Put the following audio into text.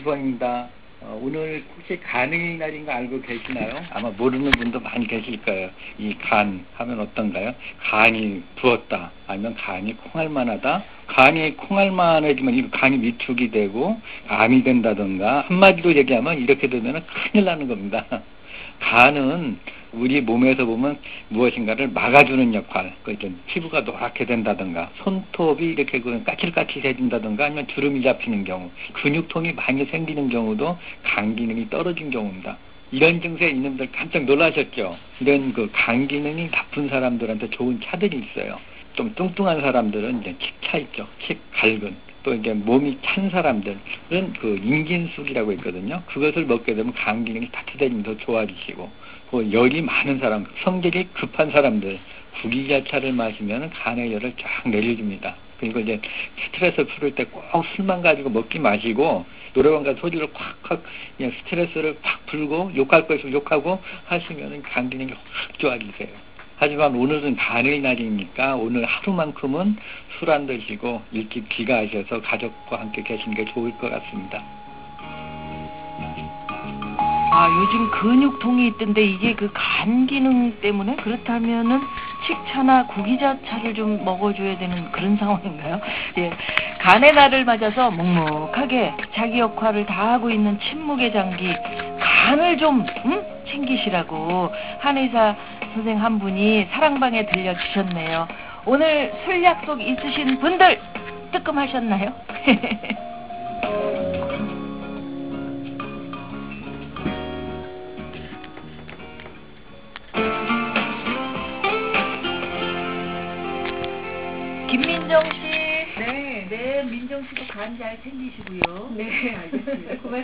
주방입니다. 오늘 혹시 간의 날인 거 알고 계시나요? 아마 모르는 분도 많이 계실 거예요. 이 간 하면 어떤가요? 간이 부었다, 아니면 간이 콩알만하다. 간이 콩알만해지면 이 간이 위축이 되고 암이 된다던가, 한마디로 얘기하면 이렇게 되면 큰일 나는 겁니다. 간은 우리 몸에서 보면 무엇인가를 막아주는 역할, 피부가 노랗게 된다든가, 손톱이 이렇게 까칠까칠해진다든가, 아니면 주름이 잡히는 경우, 근육통이 많이 생기는 경우도 간 기능이 떨어진 경우입니다. 이런 증세 있는 분들 깜짝 놀라셨죠? 이런 간 기능이 나쁜 사람들한테 좋은 차들이 있어요. 좀 뚱뚱한 사람들은 이제 칡차 있죠. 칡 갈근. 또 이제 몸이 찬 사람들은 인긴술이라고 있거든요. 그것을 먹게 되면 간 기능이 따뜻해지면서 좋아지시고, 열이 많은 사람, 성질이 급한 사람들, 구기자차를 마시면 간의 열을 쫙 내려줍니다. 그리고 이제 스트레스 풀을 때 꼭 술만 가지고 먹지 마시고, 노래방 가서 소리를 콱콱 그냥 스트레스를 팍 풀고, 욕할 것이고 욕하고 하시면 간 기능이 확 좋아지세요. 하지만 오늘은 간의 날이니까 오늘 하루만큼은 술 안 드시고 일찍 귀가하셔서 가족과 함께 계시는 게 좋을 것 같습니다. 요즘 근육통이 있던데 이게 그 간 기능 때문에? 그렇다면은 식차나 구기자차를 좀 먹어줘야 되는 그런 상황인가요? 예. 간의 날을 맞아서 묵묵하게 자기 역할을 다하고 있는 침묵의 장기 간을 좀 챙기시라고 한의사 선생 한 분이 사랑방에 들려주셨네요. 오늘 술 약속 있으신 분들 뜨끔하셨나요? 김민정 씨. 네. 네, 민정 씨도 간 잘 챙기시고요. 네, 알겠습니다. 고맙습니다.